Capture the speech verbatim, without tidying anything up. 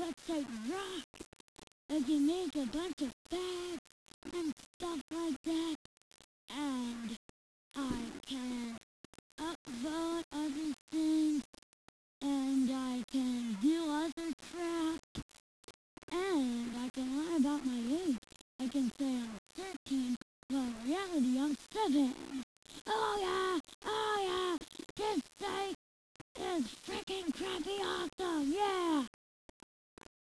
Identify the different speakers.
Speaker 1: website rock. I can make a bunch of bags and stuff like that. And I can upvote other things. And I can do other crap. And I can lie about my age. I can say I'm thirteen, but in reality I'm seven.